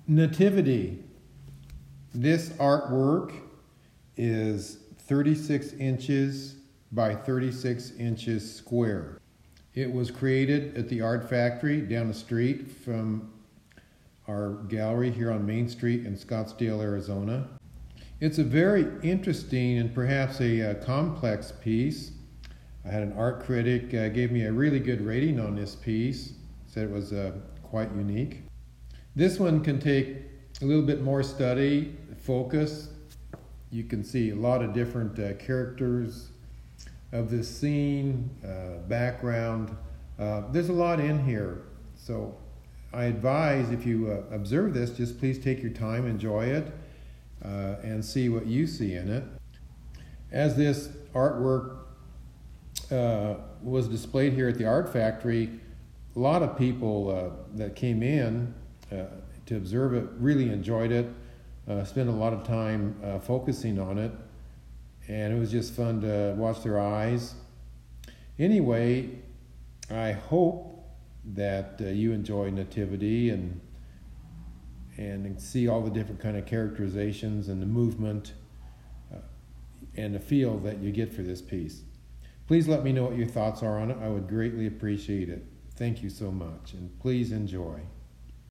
Nativity. This artwork is 36 inches by 36 inches square. It was created at the Art Factory down the street from our gallery here on Main Street in Scottsdale, Arizona. It's a very interesting and perhaps a complex piece. I had an art critic gave me a really good rating on this piece, said it was quite unique. This one can take a little bit more study, focus. You can see a lot of different characters of this scene, background. There's a lot in here. So I advise if you observe this, just please take your time, enjoy it, and see what you see in it. As this artwork was displayed here at the Art Factory, a lot of people that came in to observe it really enjoyed it, spent a lot of time focusing on it, and it was just fun to watch their eyes. Anyway, I hope that you enjoy Nativity and see all the different kind of characterizations and the movement and the feel that you get for this piece. Please let me know what your thoughts are on it. I would greatly appreciate it. Thank you so much, and please enjoy.